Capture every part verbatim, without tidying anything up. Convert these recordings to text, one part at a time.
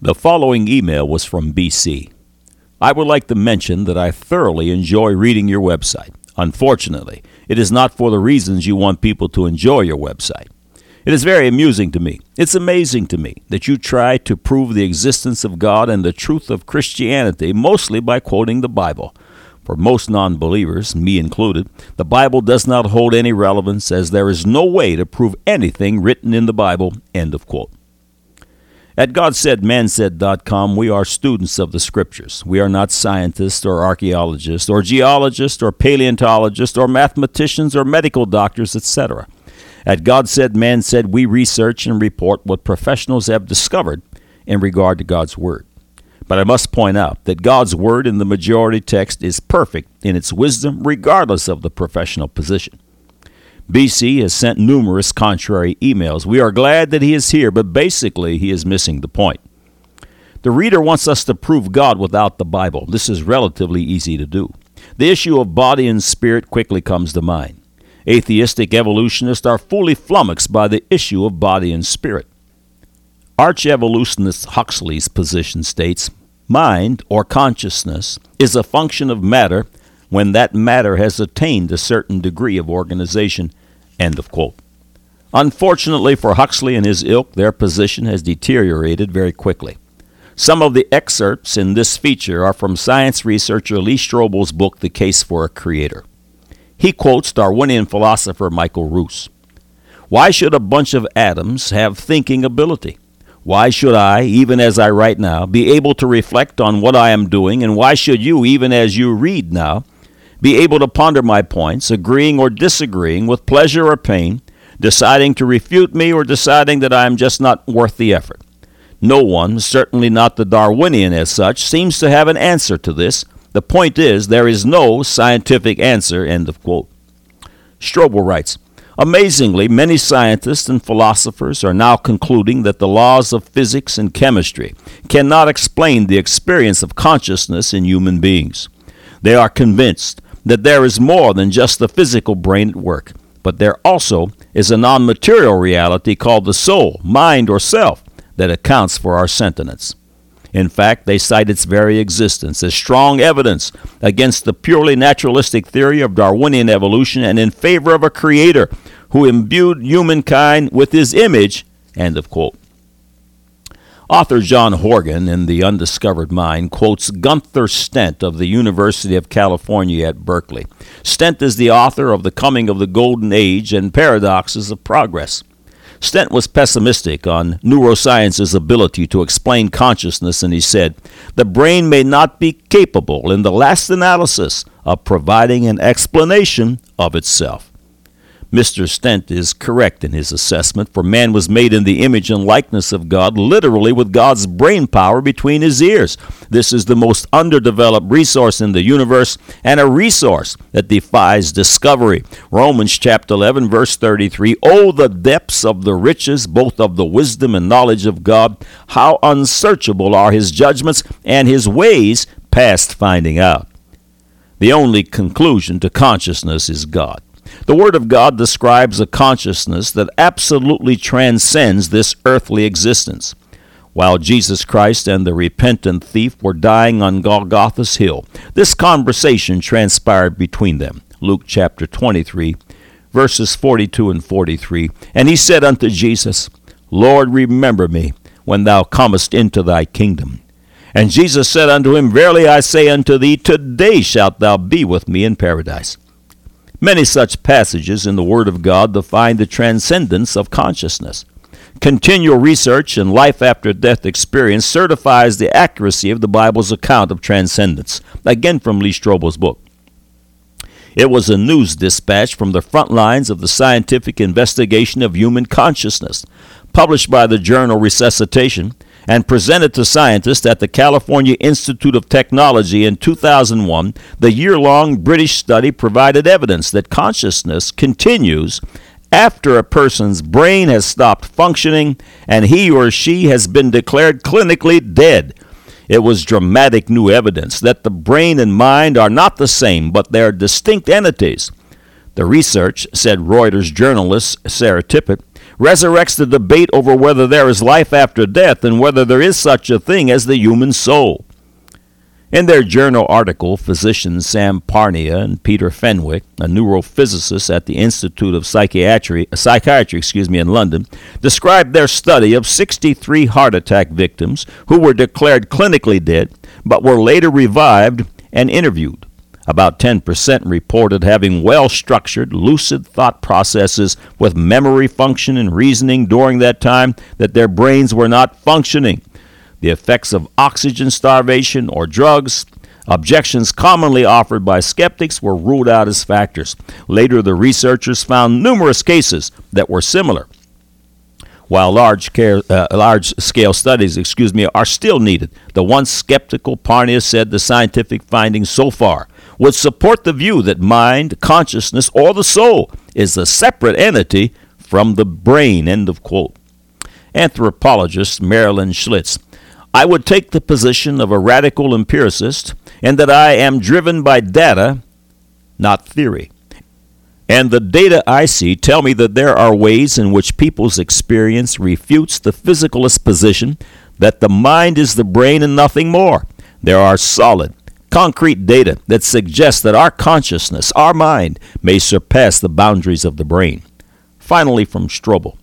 The following email was from B C. I would like to mention that I thoroughly enjoy reading your website. Unfortunately, it is not for the reasons you want people to enjoy your website. It is very amusing to me. It's amazing to me that you try to prove the existence of God and the truth of Christianity mostly by quoting the Bible. For most non-believers, me included, the Bible does not hold any relevance as there is no way to prove anything written in the Bible. End of quote. At God Said Man Said dot com, we are students of the Scriptures. We are not scientists or archaeologists or geologists or paleontologists or mathematicians or medical doctors, et cetera. At God Said Man Said, we research and report what professionals have discovered in regard to God's Word. But I must point out that God's Word in the majority text is perfect in its wisdom regardless of the professional position. B C has sent numerous contrary emails. We are glad that he is here, but basically he is missing the point. The reader wants us to prove God without the Bible. This is relatively easy to do. The issue of body and spirit quickly comes to mind. Atheistic evolutionists are fully flummoxed by the issue of body and spirit. Arch-evolutionist Huxley's position states, mind, or consciousness, is a function of matter when that matter has attained a certain degree of organization. End of quote. Unfortunately for Huxley and his ilk, their position has deteriorated very quickly. Some of the excerpts in this feature are from science researcher Lee Strobel's book, The Case for a Creator. He quotes Darwinian philosopher Michael Ruse. Why should a bunch of atoms have thinking ability? Why should I, even as I write now, be able to reflect on what I am doing, and why should you, even as you read now, be able to ponder my points, agreeing or disagreeing with pleasure or pain, deciding to refute me or deciding that I am just not worth the effort? No one, certainly not the Darwinian as such, seems to have an answer to this. The point is, there is no scientific answer, end of quote. Strobel writes, amazingly, many scientists and philosophers are now concluding that the laws of physics and chemistry cannot explain the experience of consciousness in human beings. They are convinced that there is more than just the physical brain at work, but there also is a non-material reality called the soul, mind, or self that accounts for our sentiments. In fact, they cite its very existence as strong evidence against the purely naturalistic theory of Darwinian evolution and in favor of a creator who imbued humankind with his image. End of quote. Author John Horgan in The Undiscovered Mind quotes Gunther Stent of the University of California at Berkeley. Stent is the author of The Coming of the Golden Age and Paradoxes of Progress. Stent was pessimistic on neuroscience's ability to explain consciousness, and he said, the brain may not be capable in the last analysis of providing an explanation of itself. Mister Stent is correct in his assessment, for man was made in the image and likeness of God, literally with God's brain power between his ears. This is the most underdeveloped resource in the universe, and a resource that defies discovery. Romans chapter eleven, verse thirty-three, oh, the depths of the riches, both of the wisdom and knowledge of God! How unsearchable are his judgments, and his ways past finding out. The only conclusion to consciousness is God. The Word of God describes a consciousness that absolutely transcends this earthly existence. While Jesus Christ and the repentant thief were dying on Golgotha's hill, this conversation transpired between them. Luke chapter twenty-three, verses forty-two and forty-three. And he said unto Jesus, Lord, remember me when thou comest into thy kingdom. And Jesus said unto him, Verily I say unto thee, today shalt thou be with me in paradise. Many such passages in the Word of God define the transcendence of consciousness. Continual research and life-after-death experience certifies the accuracy of the Bible's account of transcendence. Again from Lee Strobel's book. It was a news dispatch from the front lines of the scientific investigation of human consciousness, published by the journal Resuscitation, and presented to scientists at the California Institute of Technology in two thousand one. The year-long British study provided evidence that consciousness continues after a person's brain has stopped functioning and he or she has been declared clinically dead. It was dramatic new evidence that the brain and mind are not the same, but they are distinct entities. The research, said Reuters journalist Sarah Tippett, resurrects the debate over whether there is life after death and whether there is such a thing as the human soul. In their journal article, physicians Sam Parnia and Peter Fenwick, a neurophysicist at the Institute of Psychiatry, Psychiatry excuse me, in London, described their study of sixty-three heart attack victims who were declared clinically dead but were later revived and interviewed. About ten percent reported having well-structured, lucid thought processes with memory function and reasoning during that time that their brains were not functioning. The effects of oxygen starvation or drugs, objections commonly offered by skeptics, were ruled out as factors. Later, the researchers found numerous cases that were similar. While large care, uh, large-scale studies, excuse me, are still needed, the once skeptical Parnia said the scientific findings so far would support the view that mind, consciousness, or the soul is a separate entity from the brain, end of quote. Anthropologist Marilyn Schlitz: I would take the position of a radical empiricist in that I am driven by data, not theory. And the data I see tell me that there are ways in which people's experience refutes the physicalist position that the mind is the brain and nothing more. There are solid, concrete data that suggests that our consciousness, our mind, may surpass the boundaries of the brain. Finally, from Strobel: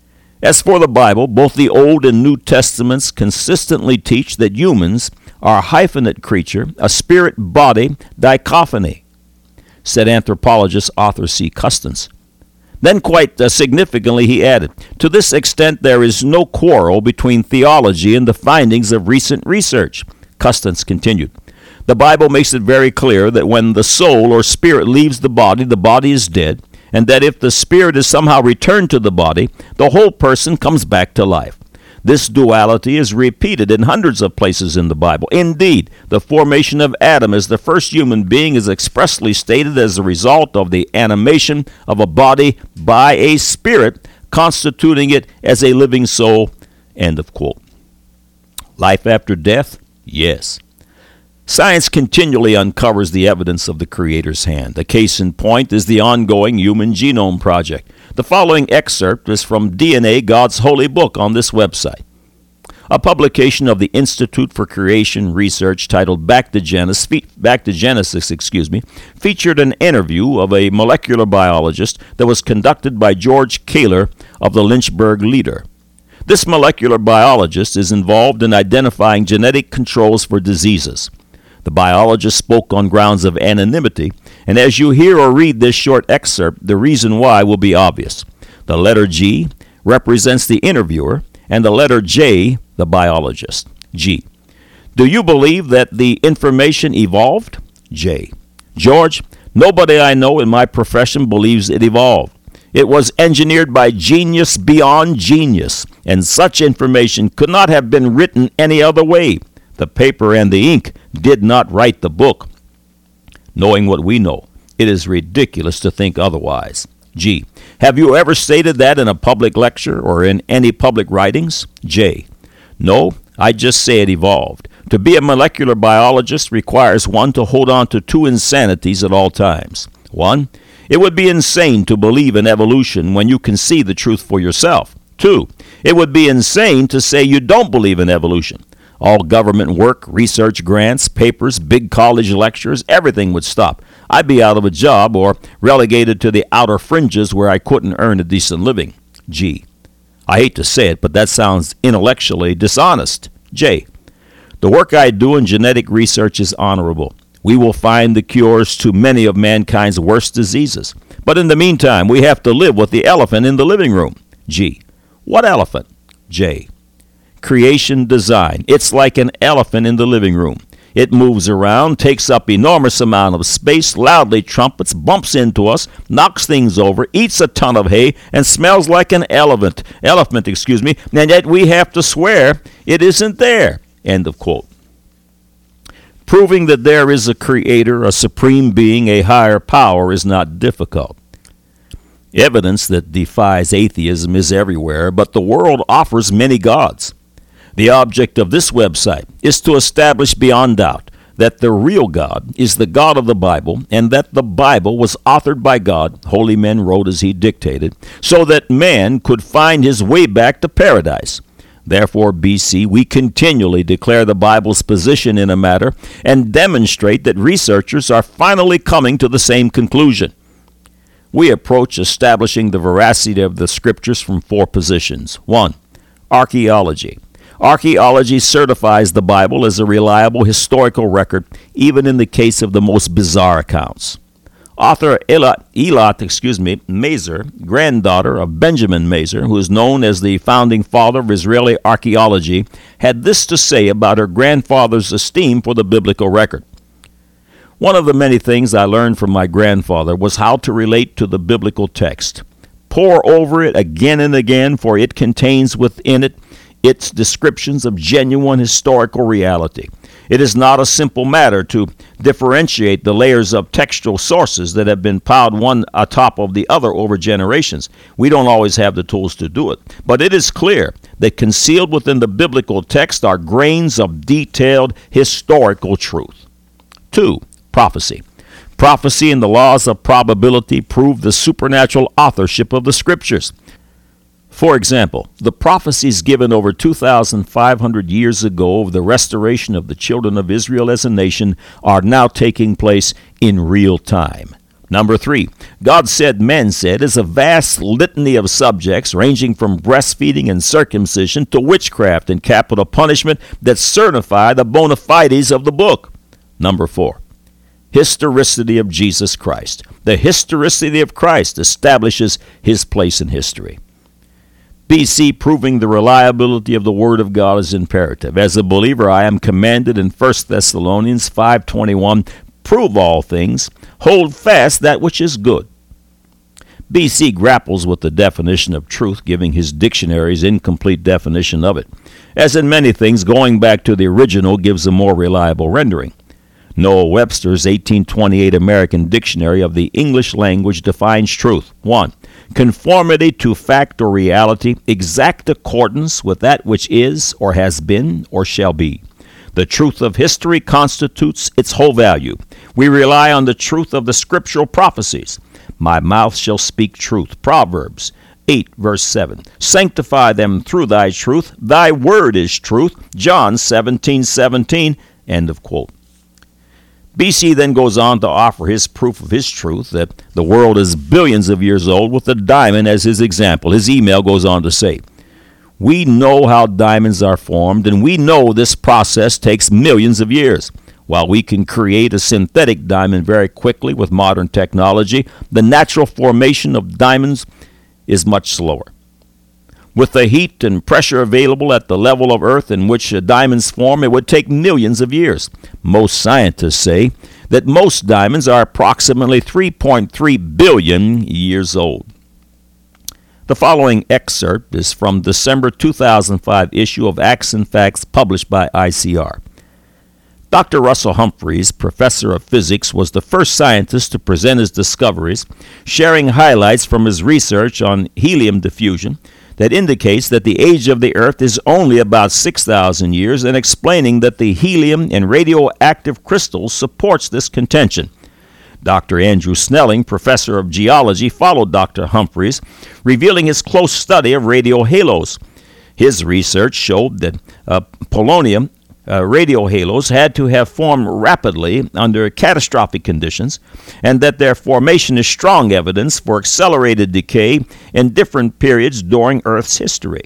as for the Bible, both the Old and New Testaments consistently teach that humans are a hyphenate creature, a spirit-body dichophony, said anthropologist Arthur C. Custance. Then quite uh, significantly he added, to this extent there is no quarrel between theology and the findings of recent research. Custance continued, the Bible makes it very clear that when the soul or spirit leaves the body, the body is dead, and that if the spirit is somehow returned to the body, the whole person comes back to life. This duality is repeated in hundreds of places in the Bible. Indeed, the formation of Adam as the first human being is expressly stated as a result of the animation of a body by a spirit, constituting it as a living soul, end of quote. Life after death? Yes. Science continually uncovers the evidence of the Creator's hand. A case in point is the ongoing Human Genome Project. The following excerpt is from D N A, God's Holy Book, on this website. A publication of the Institute for Creation Research titled Back to Genesis, Back to Genesis, excuse me, featured an interview of a molecular biologist that was conducted by George Kaler of the Lynchburg Leader. This molecular biologist is involved in identifying genetic controls for diseases. The biologist spoke on grounds of anonymity, and as you hear or read this short excerpt, the reason why will be obvious. The letter G represents the interviewer, and the letter J, the biologist. G. Do you believe that the information evolved? J. George, nobody I know in my profession believes it evolved. It was engineered by genius beyond genius, and such information could not have been written any other way. The paper and the ink did not write the book. Knowing what we know, it is ridiculous to think otherwise. G. Have you ever stated that in a public lecture or in any public writings? J. No, I just say it evolved. To be a molecular biologist requires one to hold on to two insanities at all times. One, it would be insane to believe in evolution when you can see the truth for yourself. Two, it would be insane to say you don't believe in evolution. All government work, research grants, papers, big college lectures, everything would stop. I'd be out of a job or relegated to the outer fringes where I couldn't earn a decent living. G. I hate to say it, but that sounds intellectually dishonest. J. The work I do in genetic research is honorable. We will find the cures to many of mankind's worst diseases. But in the meantime, we have to live with the elephant in the living room. G. What elephant? J. Creation design. It's like an elephant in the living room. It moves around, takes up enormous amount of space, loudly trumpets, bumps into us, knocks things over, eats a ton of hay, and smells like an elephant. Elephant, excuse me, and yet we have to swear it isn't there. End of quote. Proving that there is a creator, a supreme being, a higher power is not difficult. Evidence that defies atheism is everywhere, but the world offers many gods. The object of this website is to establish beyond doubt that the real God is the God of the Bible, and that the Bible was authored by God, holy men wrote as he dictated, so that man could find his way back to paradise. Therefore, B C, we continually declare the Bible's position in a matter and demonstrate that researchers are finally coming to the same conclusion. We approach establishing the veracity of the Scriptures from four positions. One, archaeology. Archaeology certifies the Bible as a reliable historical record, even in the case of the most bizarre accounts. Author Elot, Elot excuse me, Mazer, granddaughter of Benjamin Mazer, who is known as the founding father of Israeli archaeology, had this to say about her grandfather's esteem for the biblical record. One of the many things I learned from my grandfather was how to relate to the biblical text. Pore over it again and again, for it contains within it its descriptions of genuine historical reality. It is not a simple matter to differentiate the layers of textual sources that have been piled one atop of the other over generations. We don't always have the tools to do it. But it is clear that concealed within the biblical text are grains of detailed historical truth. Two, prophecy. Prophecy and the laws of probability prove the supernatural authorship of the Scriptures. For example, the prophecies given over two thousand five hundred years ago of the restoration of the children of Israel as a nation are now taking place in real time. Number three, God said, men said is a vast litany of subjects ranging from breastfeeding and circumcision to witchcraft and capital punishment that certify the bona fides of the book. Number four, historicity of Jesus Christ. The historicity of Christ establishes his place in history. B C, proving the reliability of the Word of God is imperative. As a believer, I am commanded in First Thessalonians five twenty-one, prove all things, hold fast that which is good. B C grapples with the definition of truth, giving his dictionary's incomplete definition of it. As in many things, going back to the original gives a more reliable rendering. Noah Webster's eighteen twenty-eight American Dictionary of the English Language defines truth. One, conformity to fact or reality, exact accordance with that which is or has been or shall be. The truth of history constitutes its whole value. We rely on the truth of the scriptural prophecies. My mouth shall speak truth. Proverbs eight, verse seven. Sanctify them through thy truth. Thy word is truth. John seventeen seventeen. End of quote. B C then goes on to offer his proof of his truth, that the world is billions of years old, with the diamond as his example. His email goes on to say, we know how diamonds are formed, and we know this process takes millions of years. While we can create a synthetic diamond very quickly with modern technology, the natural formation of diamonds is much slower. With the heat and pressure available at the level of Earth in which diamonds form, it would take millions of years. Most scientists say that most diamonds are approximately three point three billion years old. The following excerpt is from December two thousand five issue of Acts and Facts published by I C R. Doctor Russell Humphreys, professor of physics, was the first scientist to present his discoveries, sharing highlights from his research on helium diffusion that indicates that the age of the Earth is only about six thousand years, and explaining that the helium and radioactive crystals supports this contention. Doctor Andrew Snelling, professor of geology, followed Doctor Humphreys, revealing his close study of radio halos. His research showed that uh, polonium Uh, radio halos had to have formed rapidly under catastrophic conditions, and that their formation is strong evidence for accelerated decay in different periods during Earth's history.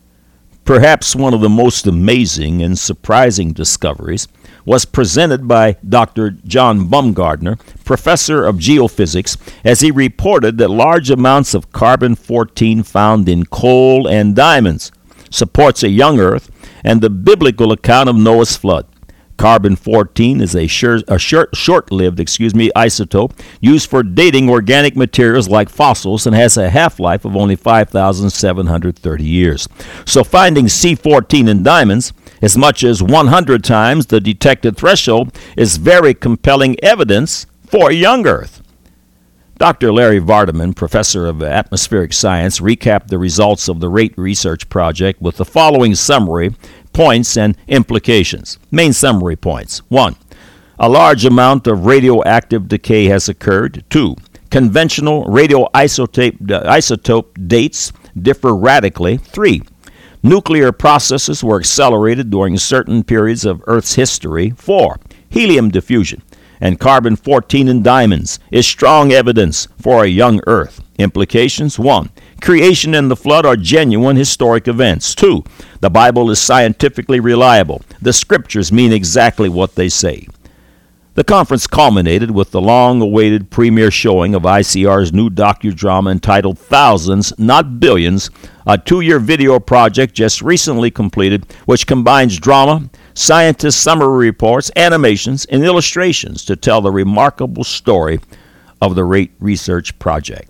Perhaps one of the most amazing and surprising discoveries was presented by Doctor John Baumgartner, professor of geophysics, as he reported that large amounts of carbon fourteen found in coal and diamonds supports a young Earth and the biblical account of Noah's flood. Carbon fourteen is a, sure, a short, short-lived excuse me, isotope used for dating organic materials like fossils and has a half-life of only five thousand seven hundred thirty years. So finding C fourteen in diamonds, as much as one hundred times the detected threshold, is very compelling evidence for a young Earth. Doctor Larry Vardaman, professor of atmospheric science, recapped the results of the RATE research project with the following summary points and implications. Main summary points. One, A large amount of radioactive decay has occurred. Two, conventional radioisotope isotope dates differ radically. Three, nuclear processes were accelerated during certain periods of Earth's history. Four, helium diffusion and carbon fourteen in diamonds is strong evidence for a young Earth. Implications: one, creation and the flood are genuine historic events. Two, the Bible is scientifically reliable. The scriptures mean exactly what they say. The conference culminated with the long-awaited premiere showing of I C R's new docudrama entitled Thousands, Not Billions, a two-year video project just recently completed, which combines drama, scientist summary reports, animations, and illustrations to tell the remarkable story of the Rate Research Project.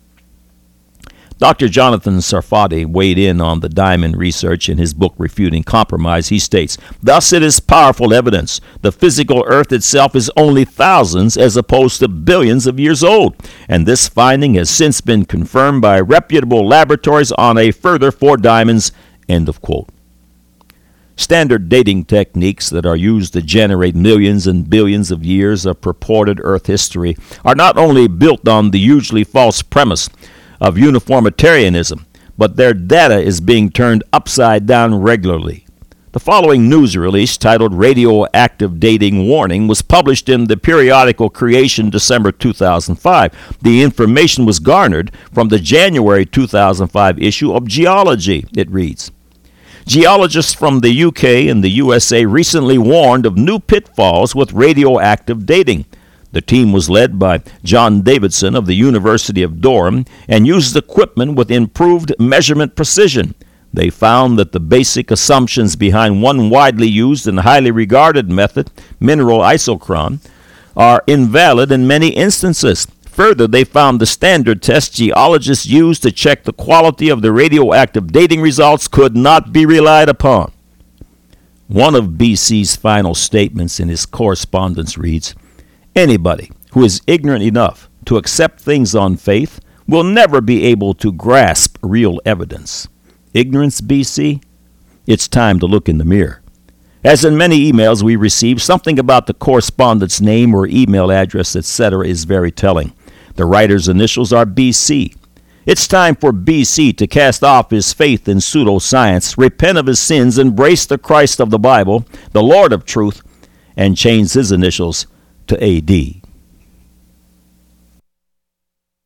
Doctor Jonathan Sarfati weighed in on the diamond research in his book Refuting Compromise. He states, "Thus it is powerful evidence. The physical Earth itself is only thousands as opposed to billions of years old, and this finding has since been confirmed by reputable laboratories on a further four diamonds." End of quote. Standard dating techniques that are used to generate millions and billions of years of purported Earth history are not only built on the hugely false premise of uniformitarianism, but their data is being turned upside down regularly. The following news release, titled Radioactive Dating Warning, was published in the periodical Creation December two thousand five. The information was garnered from the January two thousand five issue of Geology. It reads, "Geologists from the U K and the U S A recently warned of new pitfalls with radioactive dating. The team was led by John Davidson of the University of Durham and used equipment with improved measurement precision. They found that the basic assumptions behind one widely used and highly regarded method, mineral isochron, are invalid in many instances. Further, they found the standard test geologists used to check the quality of the radioactive dating results could not be relied upon." One of B C's final statements in his correspondence reads, "Anybody who is ignorant enough to accept things on faith will never be able to grasp real evidence." Ignorance, B C? It's time to look in the mirror. As in many emails we receive, something about the correspondent's name or email address, et cetera is very telling. The writer's initials are B C. It's time for B C to cast off his faith in pseudoscience, repent of his sins, embrace the Christ of the Bible, the Lord of truth, and change his initials to A D.